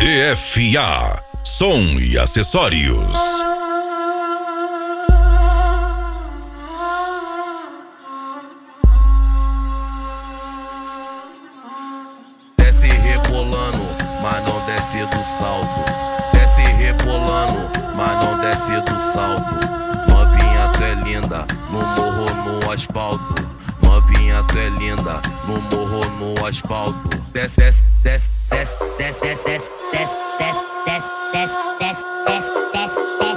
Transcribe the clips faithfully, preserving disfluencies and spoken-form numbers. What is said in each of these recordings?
D F A, som e acessórios. Desce rebolando, mas não desce do salto. Desce rebolando, mas não desce do salto. Novinha, tu é linda, no morro, no asfalto. Novinha, tu é linda, no morro, no asfalto. Desce, desce, desce, desce, desce, desce, desce, desce, desce, desce, desce, desce,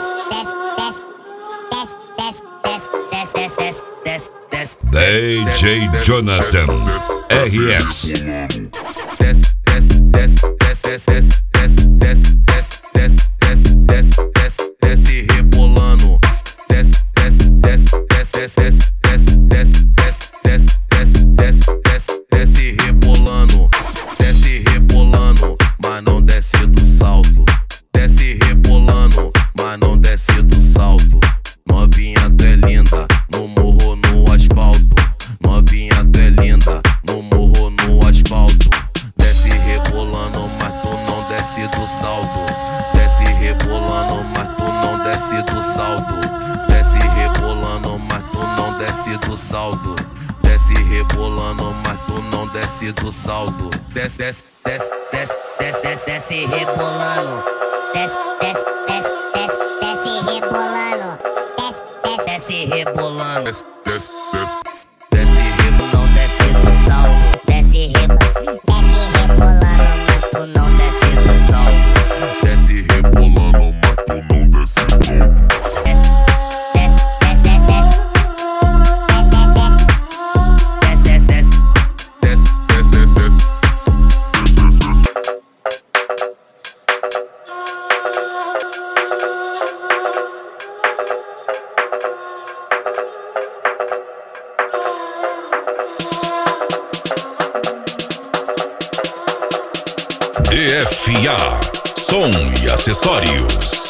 desce, desce, desce. D J Jonathan R S. Desce, desce, desce, desce, desce, desce, desce, desce, desce, desce, desce rebolando. Desce, desce, desce, desce, desce, desce, desce, desce, desce, desce, desce rebolando. Desce rebolando, mas não desce do salto. Desce rebolando, mas não desce do salto. Novinha, tu é linda, no morro, no asfalto. Novinha, tu é linda, no morro, no asfalto. Desce rebolando, mas tu não desce do salto. Desce rebolando, mas tu não desce do salto. Desce rebolando, mas tu não desce do salto. Desce rebolando, mas tu não desce do salto. Desce, desce, desce, desce, desce, desce, desce rebolando. Desce, desce, desce, desce, desce rebolando. Desce, desce rebolando. Desce, desce, desce. Desce rebolando, não desce do salto. Desce rebolando, desce rebolando, mas tu não desce do salto. Desce rebolando, mas tu não desce do salto. Desce, desce, desce, desce. Desce, desce, desce. Desce, desce, desce. D F A, som e acessórios.